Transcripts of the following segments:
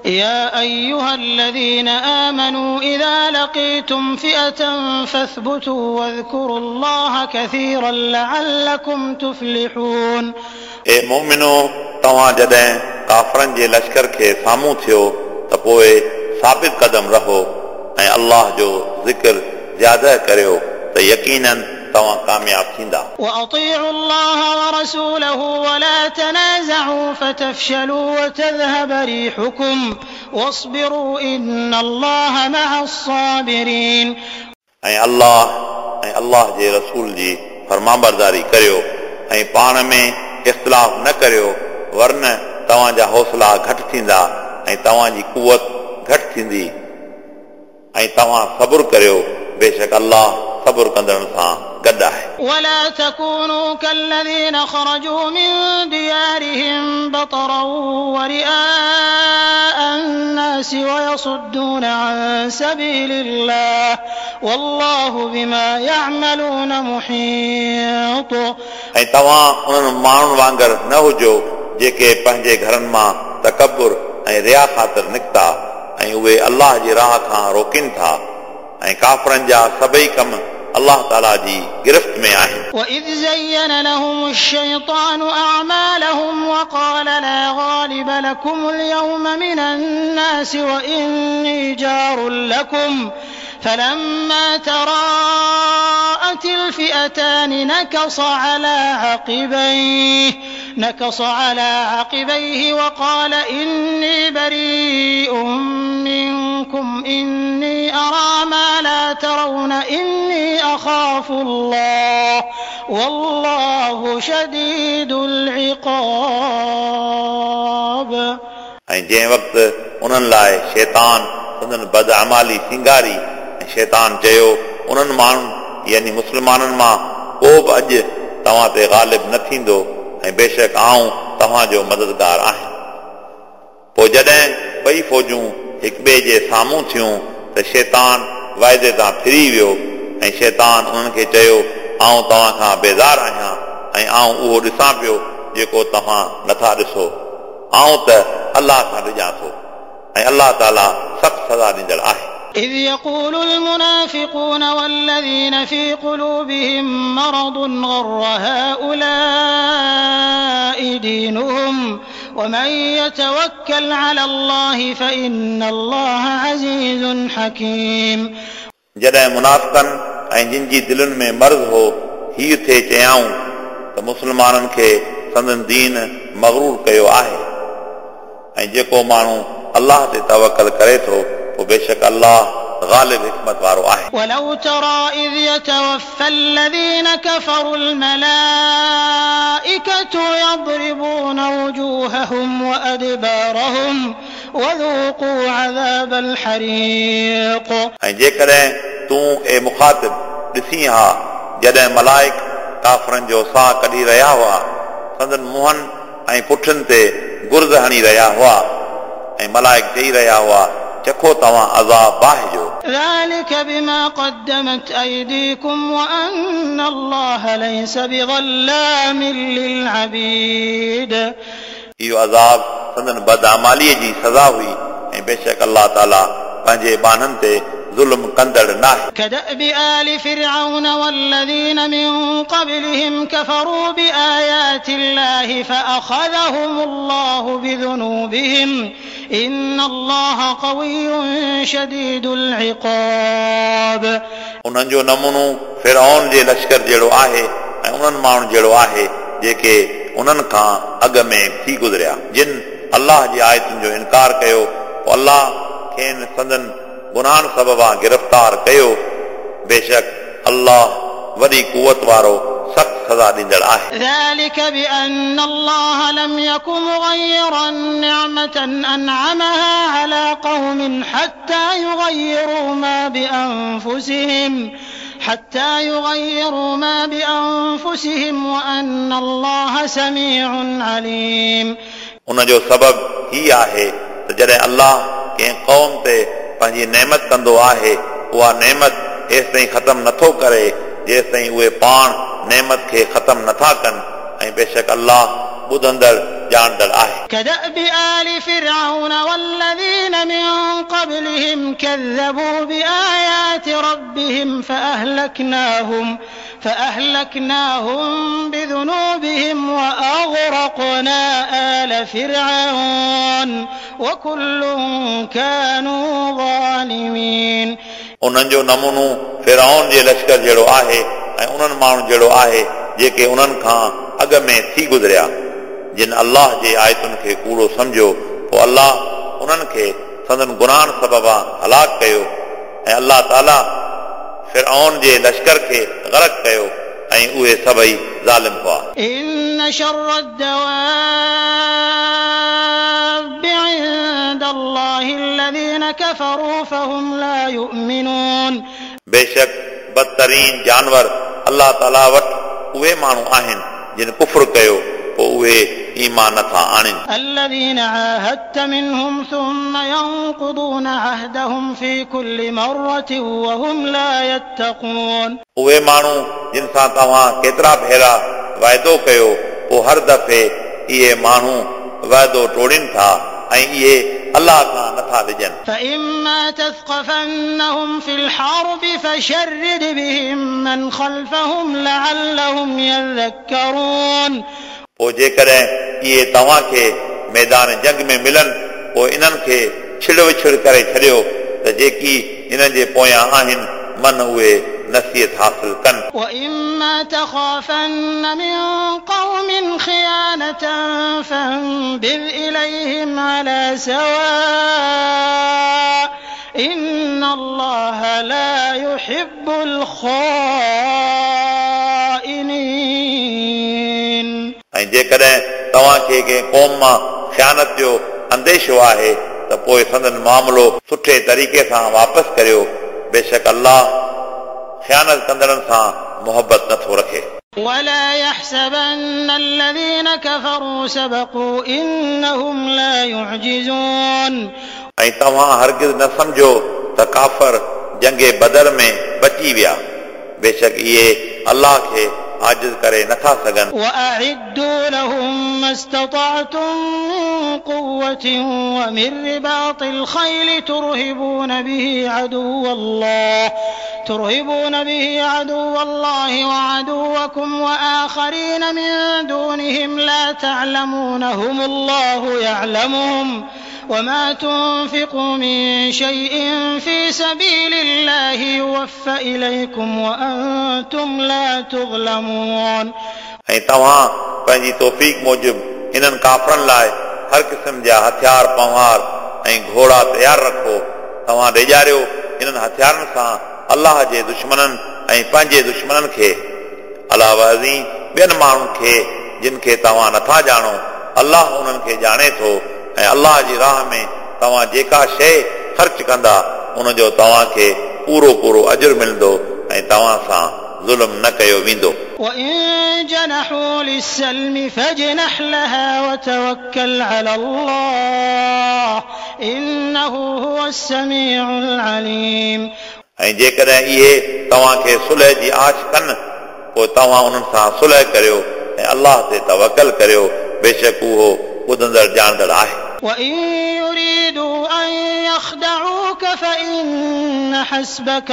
يا أيها الذين آمنوا إذا لقيتم فئة فاثبتوا واذكروا الله كثيرا لعلكم تفلحون. اے مومنو तव्हां जॾहिं काफ़रनि जे लश्कर खे साम्हूं थियो त पोइ साबित क़दम रहो ऐं अल्लाह जो ज़िक्र ज़्यादा करियो त यकीनन तव्हां कामयाब थींदा. وأطيعوا الله ورسوله ولا تنازعوا فتفشلوا وتذهب ريحكم واصبروا إن الله مع الصابرين. ऐं अल्लाह जे रसूल जी फरमाबरदारी करियो ऐं पाण में इख़्तिलाफ़ न करियो वरन तव्हांजा हौसला घटि थींदा ऐं तव्हांजी कुवत घटि थींदी ऐं तव्हां सब्र करियो बेशक अल्लाह सब्र कंदड़नि सां गॾु आहे. ولا تكونوا كالذين خرجوا من ديارهم بطرا ورئاء الناس ويصدون عن سبيل الله والله بما يعملون محيط. ऐं तव्हां उन्हनि माण्हुनि वांगुरु न हुजो जेके पंहिंजे घरनि मां तकबुर ऐं रिया ख़ातिर निकिता ऐं उहे अल्लाह जी राह खां रोकिन था ऐं काफ़रनि जा सभई कम अल्लाह ताला जी गिरफ्त में आहिनि. وإذ زين لهم الشيطان أعمالهم وقال لا غالب لكم اليوم من الناس وإني جار لكم فلما تراءت الفئتان نكص على عقبيه وقال إني بريء منكم إني أرى ما لا ترون إني أخاف الله والله شديد العقاب. ऐं जंहिं वक़्तु उन्हनि लाइ शैतान संदनि बदअमाली सिंगारी ऐं शैतान चयो उन्हनि माण्हुनि यानी मुस्लमाननि मां को बि अॼु तव्हां ते ग़ालिब न थींदो ऐं बेशक आऊं तव्हांजो मददगार आहियां. पोइ जॾहिं ॿई फ़ौजूं हिक ॿिए जे साम्हूं थियूं त शैतान वाइदे तां फिरी वियो ऐं शैतान उन्हनि खे चयो आऊं तव्हां खां बेज़ार आहियां ऐं आऊं उहो ॾिसां पियो जेको तव्हां नथा ॾिसो आऊं त अल्लाह खां ॾिजां थो ऐं अल्लाह ताला सख़्तु सज़ा ॾींदड़ आहे. إذ يقول المنافقون والذين في قلوبهم مرض غر هؤلاء دينهم ومن يتوكل على الله فإن الله عزيز حكيم. जॾहिं मुनाफ़िक़नि ऐं जिन जी दिलनि में मर्ज़ हो हीउ थिए चयाऊं त मुस्लमाननि खे संदन दीन मग़रूर कयो आहे ऐं जेको माण्हू अल्लाह ते तवक्कल करे थो पोइ बेशक अल्लाह غالب حکمت वारो आहे. ولو ترى إذ يتوفى الذين كفروا الملائكة يضربون وجوههم وأدبارهم وذوقوا عذاب الحريق. ऐं जेकॾहिं तूं ए मुखातिब ॾिसी हा जॾहिं मलाइक काफ़रनि जो साह कढी रहिया हुआ संदन मुंहनि ऐं पुठियुनि ते गुर्ज़ हणी रहिया हुआ ऐं मलाइक चई रहिया हुआ चखो तव्हां अज़ाब बाहि जो. ذلك بما قدمت أيديكم وأن الله ليس بظلام للعبيد. इहो अज़ाब संदन बदअमालीअ जी सज़ा हुई ऐं बेशक अल्लाह ताला पंहिंजे बाननि ते ज़ुल्म कंदड़ नाहे. كدأب آل فرعون والذين من قبلهم كفروا بآيات الله فأخذهم الله بذنوبهم إن الله قوي شديد العقاب. उन्हनि जो नमूनो फिरौन जे लश्कर जहिड़ो आहे ऐं उन्हनि माण्हुनि जहिड़ो आहे जेके उन्हनि खां अॻ में थी गुज़रिया जिन अल्लाह जी आयतुनि जो इनकार कयो पोइ अल्लाह खेनि संदन गुनाहनि सबबा गिरफ़्तार कयो बेशक अल्लाह वॾी कुवत वारो सख़्तु सज़ा ॾींदड़ आहे. ذلك بأن الله لم يكن مغيرا نعمة أنعمها على قوم حتى يغيروا ما بأنفسهم وأن الله سميع عليم. उन जो सबब ही आहे त जॾहिं अल्लाह कंहिं क़ौम ते पंहिंजी नेमत कंदो आहे उहा नेमत हेसि ताईं ख़तमु नथो करे जेसि ताईं उहे पाण नेमत खे ख़तमु नथा कनि ऐं बेशक अल्लाह ॿुधंदड़ ॼाणंदड़ आहे. كدأب آل فرعون والذين من قبلهم كذبوا بآيات ربهم فأهلكناهم بذنوبهم وأغرقنا آل فرعون وكل كانوا ظالمين. उन्हनि जो नमूनो फिरौन जे लश्कर जहिड़ो आहे ऐं उन्हनि माण्हुनि जहिड़ो आहे जेके उन्हनि खां अॻ में थी गुज़रिया जिन अल्लाह जे आयतुनि खे कूड़ो सम्झो पोइ अल्लाह उन्हनि खे संदन गुनाहनि सबबा हलाक कयो ऐं अल्लाह ताला फिरौन जे लश्कर खे ग़रक़ कयो ऐं उहे सभई ज़ालिम हुआ. إن شر الدواب عند الله الذين كفروا فهم لا يؤمنون. बेशक बदतरीन जानवर अल्लाह ताला वटि उहे माण्हू आहिनि जिन कुफ्र कयो पोइ उहे ईमान नथा आणनि. الذين عاهدت منهم ثم ينقضون عهدهم في كل مرة وهم لا يتقون. उहे माण्हू जिन सां तव्हां केतिरा भेरा वाइदो कयो पोइ हर दफ़े इहे माण्हू वाइदो टोड़ीनि था ऐं इहे अल्लाह खां नथा ॾिजनि. فإما تثقفنهم في الحرب فشرد بهم من خلفهم لعلهم يذكرون. पोइ जेकॾहिं इहे तव्हांखे मैदान जंग में मिलनि पोइ इन्हनि खे छिड़ विछड़ करे छॾियो त जेकी इन्हनि जे पोयां आहिनि मन उहे नसीहत हासिल कनि. وإما تخافن من قوم خيانة فانبذ إليهم على سواء إن الله لا يحب الخائنين. ऐं जेकॾहिं तव्हांखे कंहिं क़ौम मां ख़यानत जो अंदेशो आहे त पोइ संदन मामिलो सुठे तरीक़े सां वापसि करियो. बेशक अल्लाह ख़यानत कंदड़नि सां मोहबत नथो रखे. ولا يحسبن الذين كفروا سبقوا إنهم لا يعجزون. ऐं तव्हां हरगिज़ न सम्झो त काफ़र जंगे बदर में बची विया. बेशक इहे अल्लाह खे आजिज़ करे नथा सघनि. وأعدوا لهم ما استطعتم من قوة ومن رباط الخيل ترهبون به عدو الله وعدوكم وآخرين من دونهم لا تعلمونهم الله يعلمهم وما تنفقوا من شيء في سبيل الله يوفى إليكم وأنتم لا تظلمون. ऐं तव्हां पंहिंजी तौफ़ीक़ मूजिब इन्हनि काफ़रनि लाइ हर क़िस्म जा हथियार पंवार ऐं घोड़ा तयारु रखो. तव्हां ॾेजारियो इन्हनि हथियारनि सां अल्लाह जे दुश्मननि ऐं पंहिंजे दुश्मननि खे अलावा अज़ीं ॿियनि माण्हुनि खे जिन खे तव्हां नथा ॼाणो अल्लाह उन्हनि खे ॼाणे थो. ऐं अल्लाह जी राह में तव्हां जेका शइ ख़र्च कंदा उनजो तव्हांखे पूरो पूरो अजुर मिलंदो ऐं तव्हां सां ज़ुल्म न कयो वेंदो. وإن جنحوا للسلم فاجنح لها وتوكل على الله إنه هو السميع العليم. ऐं जेकॾहिं इहे तव्हांखे सुलह जी आश कनि पोइ तव्हां उन्हनि सां सुलह करियो ऐं अल्लाह ते तवकल करियो. बेशक उहो ॿुधंदड़ ॼाणंदड़ आहे. وإن يريدوا أن يخدعوك فإن حسبك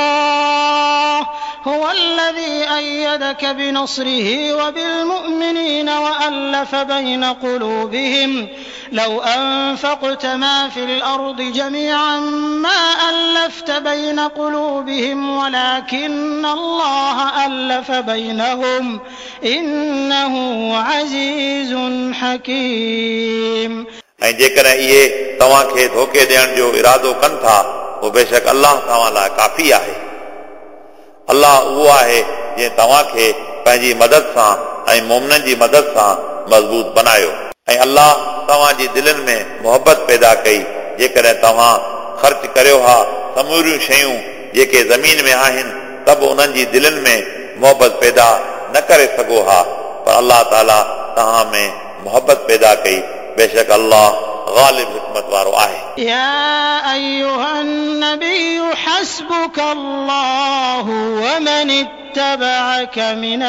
الله هو الذي أيدك بنصره وبالمؤمنين وألف بين قلوبهم لو أنفقت ما في الأرض جميعا ما ألفت بين قلوبهم ولكن الله ألف بينهم إنه عزيز حكيم. ऐं जेकॾहिं इहे तव्हांखे धोखे ॾियण जो इरादो कनि था पोइ बेशक अल्लाह तव्हां लाइ काफ़ी आहे. अल्लाह उहो आहे जंहिं तव्हांखे पंहिंजी मदद सां ऐं मोमिननि जी मदद सां मज़बूत बनायो. ऐं अल्लाह तव्हांजी दिलनि में मोहबत पैदा कई. जेकॾहिं तव्हां ख़र्च करियो हा समूरियूं शयूं जेके ज़मीन में आहिनि त बि उन्हनि जी दिलनि में मोहबत पैदा न करे सघो हा. पर अल्लाह ताला तव्हां में मोहबत पैदा कई. बेशक अल्लाह गालिब हिकमत वारो आहे. يا أيها النبي حسبك الله ومن اتبعك من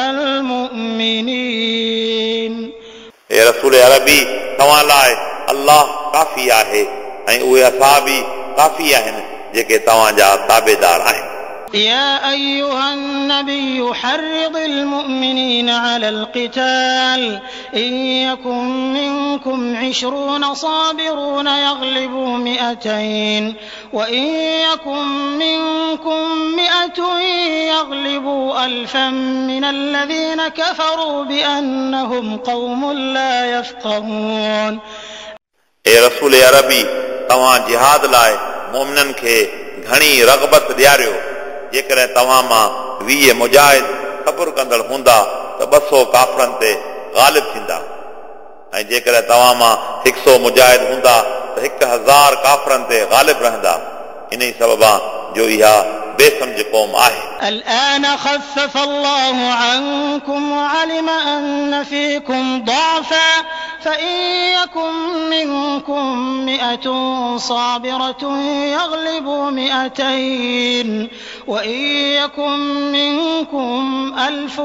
المؤمنين. ए रसूल अरबी तव्हां लाइ अल्लाह काफ़ी आहे ऐं उहे असाब ई काफ़ी आहिनि जेके तव्हां जा ताबेदार आहिनि. يا أيها النبي حرض المؤمنين على القتال إن يكن منكم 20 صابرون يغلبوا 200 وإن يكن منكم 100 يغلبوا 1000 من الذين كفروا بأنهم قوم لا يفقهون. اے رسول عربی तव्हां जिहाद लाइ मोमिननि खे घणी रग़बत ॾियारियो. जेकॾहिं तव्हां मां 20 मुजाहिद सब्र कंदड़ हूंदा त 200 काफ़रनि ते ग़ालिब थींदा ऐं जेकॾहिं तव्हां मां 100 मुजाहिद हूंदा त 1000 काफ़रनि ते ग़ालिब रहंदा. इन ई सबबा जो इहा बेसमझ क़ौम आहे. الآن خفف الله عنكم وعلم أن فيكم ضعفا فإن يكن منكم 100 صابرة يغلبوا 200 وإن يكن منكم 1000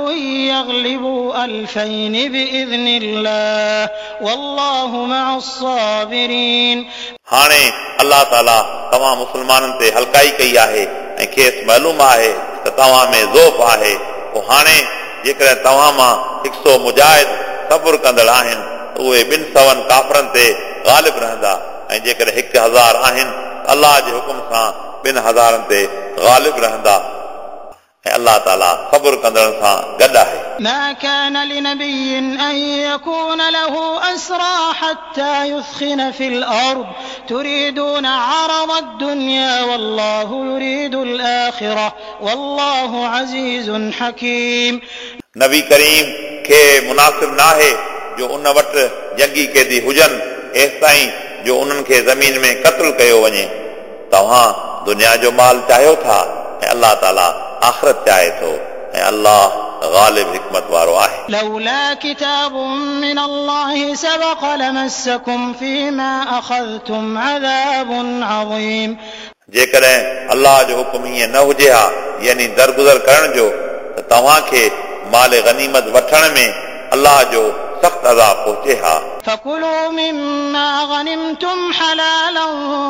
يغلبوا 2000 بإذن الله والله مع الصابرين. हाणे अल्लाह ताला तव्हां मुस्लमाननि ते हल्काई कई आहे ऐं खेसि मालूम आहे त तव्हां में ज़ोफ़ आहे. पोइ हाणे जेकॾहिं तव्हां मां 100 मुजाहिद सब्र कंदड़ आहिनि त उहे 200 काफ़रनि ते ग़ालिब रहंदा ऐं जेकॾहिं 1000 आहिनि अलाह जे हुकुम सां 2000 ते ग़ालिब रहंदा ऐं अल्लाह ताला सब्र कंदड़नि सां गॾु आहे. ما كان لنبي أن يكون له أسرى حتى يثخن في الأرض تريدون عرض الدنيا والله يريد الآخرة والله عزيز حكيم. नबी करीम खे मुनासिब न आहे जो उन वटि जंगी कैदी हुजनि एसि ताईं जो उन्हनि खे ज़मीन में क़त्ल कयो वञे. तव्हां दुनिया जो माल चाहियो था ऐं अल्लाह ताला आख़िरत चाहे थो ऐं अल्लाह غالب حکمت वारो आहे. لولا كتاب من الله سبق لمسكم فيما أخذتم عذاب عظيم. जेकॾहिं अल्लाह जो हुकुम ईअं न हुजे हा यानी दरगुज़र करण जो त तव्हां खे माल गनीमत वठण में अल्लाह जो सख़्त अज़ाब पहुचे हा. فكلوا مما غنمتم حلالا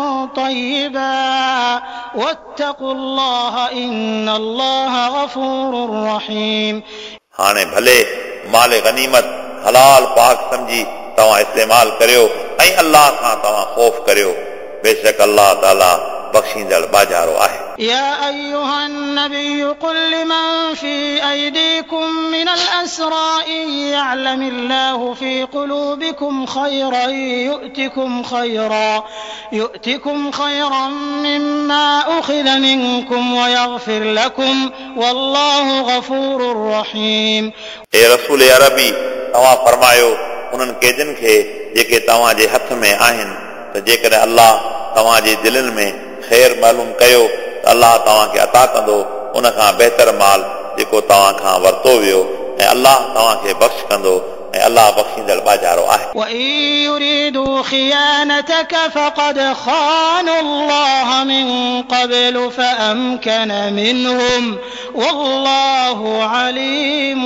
طيبا واتقوا الله إن الله غفور رحيم. हाणे भले माल गनीमत हलाल पाक समझी तव्हां इस्तेमाल करियो ऐं अल्लाह खां तव्हां ख़ौफ़ करियो. बेशक अल्लाह ताला बख़्शींदड़ बाजारो आहे. يا أيها النبي قل لمن في أيديكم من الأسرى إن يعلم الله في قلوبكم خيرا يؤتكم خيرا مما أخذ منكم ويغفر لكم والله غفور رحيم. اے رسول عربی तव्हां फरमायो उन्हनि कैदियुनि खे जेके तव्हां जे हथ में आहिनि त जेकॾहिं अल्लाह तव्हां जे दिलनि में ख़ैर मालूम कयो त अल्लाह तव्हां खे अता कंदो उन खां बहितर माल जेको तव्हां खां वरितो वियो ऐं अल्लाह तव्हां खे बख़्श कंदो ऐं अल्लाह बख़्शींदड़ बाजारो आहे. وإن يريدوا خيانتك فقد خانوا الله من قبل فأمكن منهم والله عليم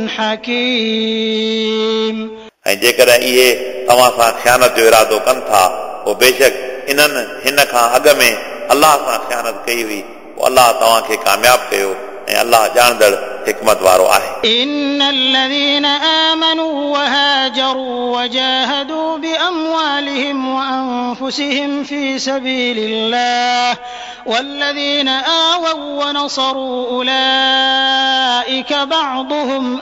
حكيم. ऐं जेकॾहिं इहे तव्हां सां ख़यानत जो इरादो कनि था पोइ बेशक इन्हनि हिन खां अॻु में अल्लाह सां ख़यानत कई हुई पोइ अल्लाह तव्हां खे कामयाब कयो ऐं अल्लाह ॼाणदड़ हिकमत वारो आहे. إن الذين آمنوا وهاجروا وجاهدوا بأموالهم وأنفسهم في سبيل الله والذين آووا ونصروا أولئك بعضهم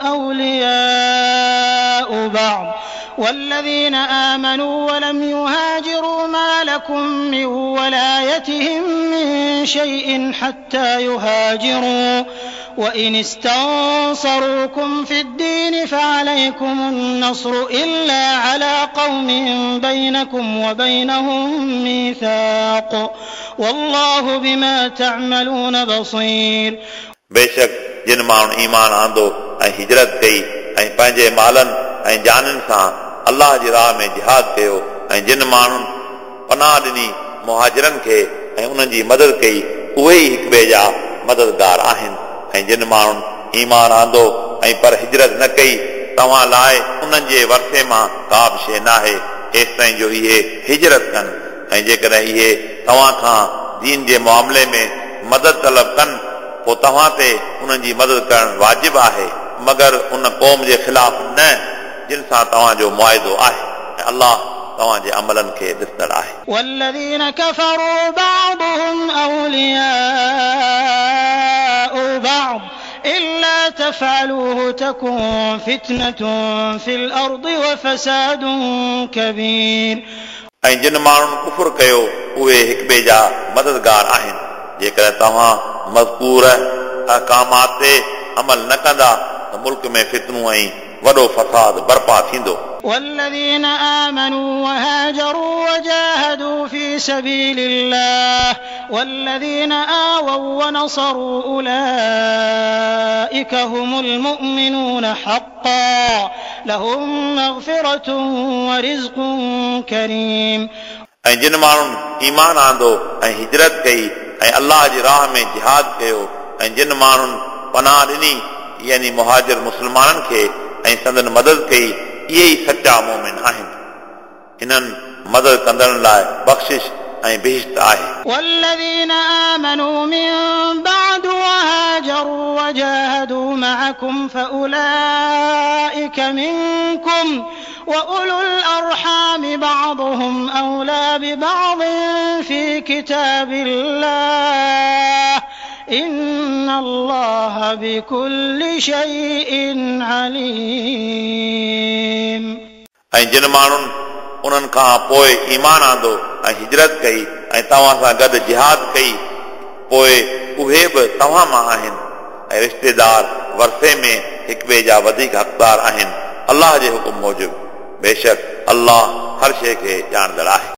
أولياء بعض والذين آمنوا ولم يهاجروا ما لكم من ولايتهم من شيء حتى يهاجروا وإن استنصروكم في الدين فعليكم النصر إلا على قوم بينكم وبينهم ميثاق والله بما تعملون بصير. बेशक जिन माण्हुनि ईमान आंदो ऐं हिजरत कई ऐं पंहिंजे मालनि ऐं जाननि सां अल्लाह जी राह में जिहाद कयो ऐं जिन माण्हुनि पनाह ॾिनी मुहाजिरनि खे ऐं उन्हनि जी मदद कई उहे ई हिक ॿिए जा मददगार आहिनि. ऐं जिन माण्हुनि ईमान आंदो ऐं पर हिजरत न कई तव्हां लाइ उन्हनि जे वरसे मां का बि शइ नाहे हेसि ताईं जो इहे हिजरत कनि ऐं जेकॾहिं इहे तव्हां खां दीन जे मामले में मदद तलब कनि पोइ तव्हां ते उन्हनि जी मदद करणु वाजिबु आहे मगर उन क़ौम जे ख़िलाफ़ न जिन सां तव्हांजो मुआहिदो आहे ऐं अल्लाह तव्हांजे अमलनि खे ॾिसंदड़ आहे والذين كفروا بعضهم أولياء بعض إلا تفعلوه تكن فتنة في الأرض وفساد كبير ऐं जिन माण्हुनि कुफुर कयो उहे हिक ॿिए जा मददगार आहिनि जेकॾहिं तव्हां मज़कूर अहकामात ते अमल न कंदा त मुल्क में फितनूं ऐं वॾो फसाद बर्पा थींदो والذين آمنوا وهاجروا وجاهدوا في سبيل الله والذين آووا ونصروا أولئك هم المؤمنون حقا لهم مغفرة ورزق كريم ऐं जिन माण्हुनि ईमान आंदो ऐं हिजरत कई ऐं अल्लाह जी राह में जिहाद कयो ऐं जिन माण्हुनि पनाह ॾिनी यानी मुहाजिर मुस्लमाननि खे ऐं संदन मदद कई इहे ई सचा मोमिन आहिनि इन्हनि मदद कंदड़नि लाइ बख़्शिश ऐं बिहिश्त आहे والذين آمنوا من بعد وهاجروا وجاهدوا معكم فأولئك منكم وأولو الأرحام بعضهم أولى ببعض في كتاب الله إن الله بكل شيء عليم ऐं जिन माण्हुनि उन्हनि खां पोइ ईमान आंदो ऐं हिजरत कई ऐं तव्हां सां गॾु जिहाद कई पोइ उहे बि तव्हां मां आहिनि ऐं रिश्तेदार वरसे में हिक ॿिए जा वधीक हक़दार आहिनि अल्लाह जे हुकुम मूजिबि बेशक अल्लाह हर शइ खे ॼाणंदड़ आहे